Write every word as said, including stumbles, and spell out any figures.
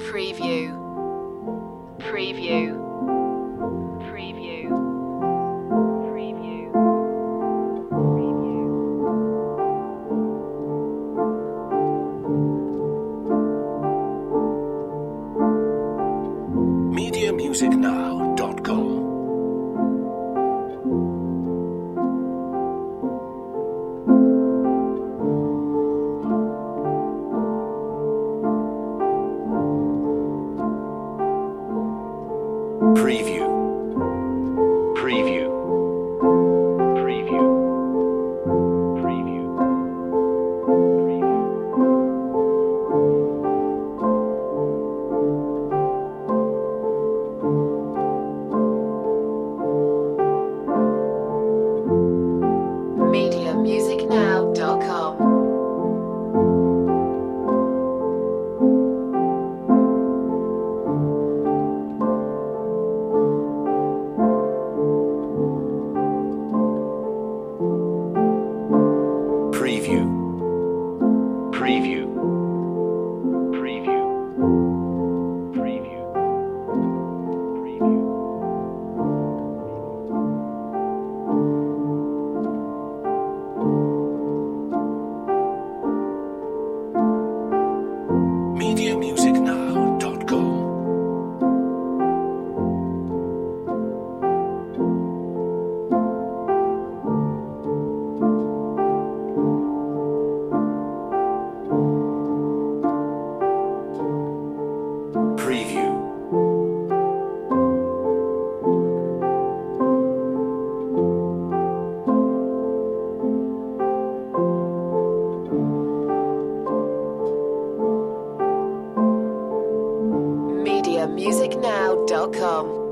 Preview. Preview. Preview. Preview. media music now dot com Preview. Preview. Preview. Preview. media music now dot com. Preview. Preview. Preview. Preview. Preview. media music now dot com Preview. media music now dot com.